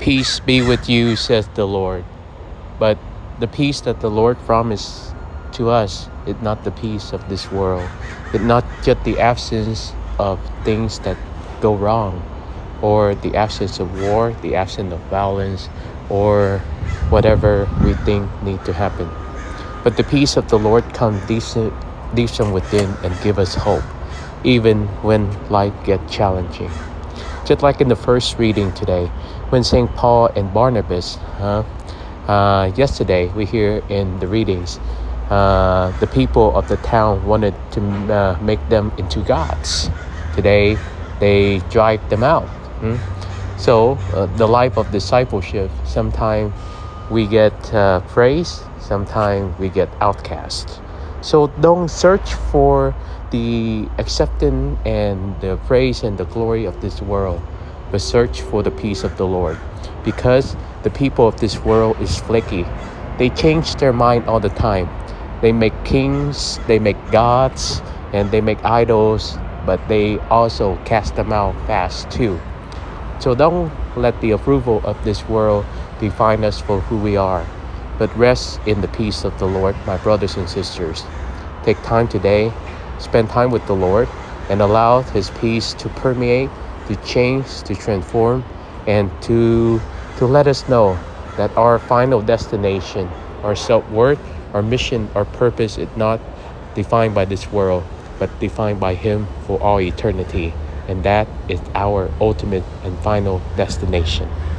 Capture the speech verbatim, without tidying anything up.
Peace be with you, says the Lord. But the peace that the Lord promised to us is not the peace of this world. It's not just the absence of things that go wrong, or the absence of war, the absence of violence, or whatever we think need to happen. But the peace of the Lord comes decent, decent within and give us hope, even when life gets challenging. Just like in the first reading today, when Saint Paul and Barnabas, uh, uh, yesterday we hear in the readings, uh, the people of the town wanted to uh, make them into gods. Today, they drive them out. Hmm? So, uh, the life of discipleship, sometimes we get uh, praise, sometimes we get outcast. So, don't search for the acceptance and the praise and the glory of this world, but search for the peace of the Lord, because the people of this world is flaky. They change their mind all the time. They make kings, they make gods, and they make idols, but they also cast them out fast too. So don't let the approval of this world define us for who we are, but rest in the peace of the Lord, my brothers and sisters. Take time today, spend time with the Lord, and allow His peace to permeate, to change, to transform, and to, to let us know that our final destination, our self-worth, our mission, our purpose is not defined by this world, but defined by Him for all eternity. And that is our ultimate and final destination.